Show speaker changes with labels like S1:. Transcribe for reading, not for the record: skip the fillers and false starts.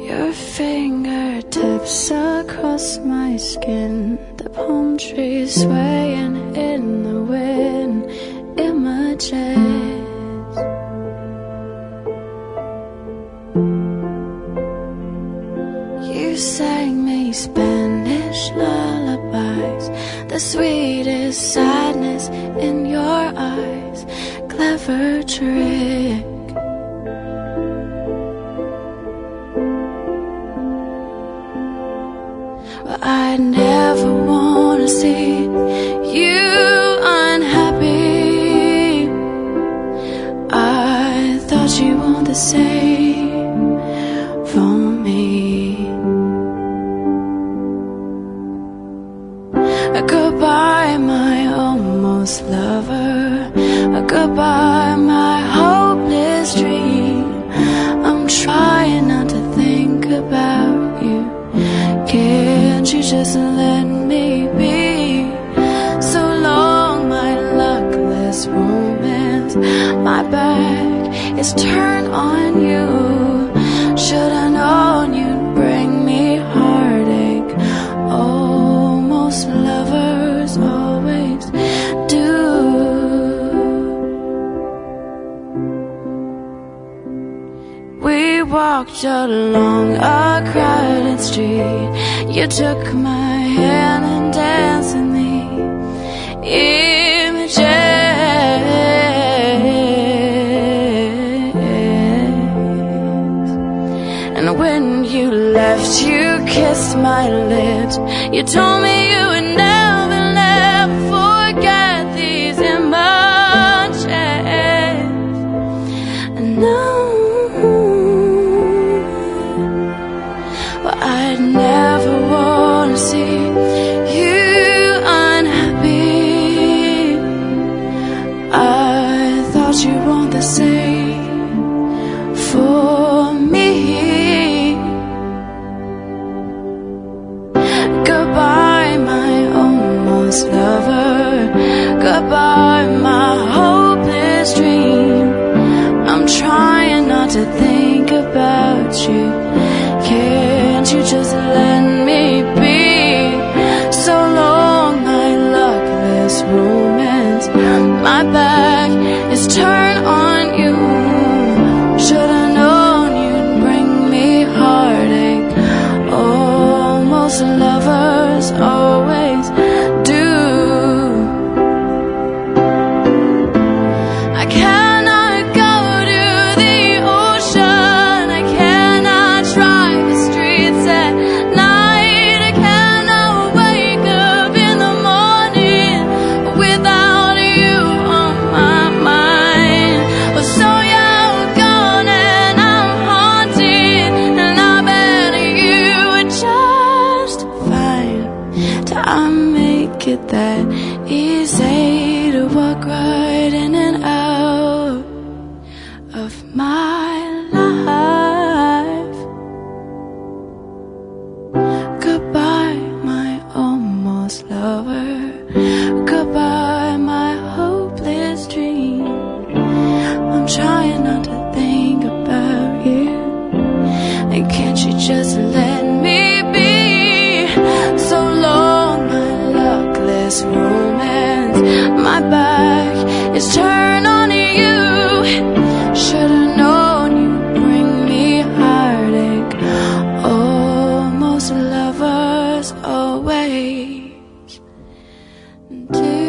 S1: Your fingertips across my skin, the palm trees swaying in the wind. Images you sang me Spanish lullabies, the sweetest sadness in your eyes. Clever trick. But I never wanna see you unhappy. I thought you wanted the same for me. Goodbye, my almost lover. Goodbye, my hopeless dream. I'm trying not to think about you. Can't you just let me be? So long, my luckless romance. My back is turned on you. Should've known you'd bring me heartache. Almost lovers always do. We walked along a crowded street. You took my hand and danced with me. Images. And when you left, you kissed my lips. You told me you would never, never forget these images. And now I'd never wanna see you unhappy. I thought you want the same for me. Goodbye, my almost lover. Goodbye, my hopeless dream. I'm trying not to think about you. Can't you just let me be? So long, my luckless romance. My back is turned on you. Should've known you'd bring me heartache. Almost lovers always do. I cannot go to the ocean. I cannot drive the streets at night. I cannot wake up in the morning without you on my mind. Oh, so you're gone and I'm haunted, and I bet you would just fine. I make it that easy to walk right in and out of my life. Goodbye, my almost lover. Goodbye, my hopeless dream. I'm trying not to think about you. And can't you just let me be? So long, my luckless romance. My back is turned on you. Should've known you'd bring me heartache. Almost lovers always do.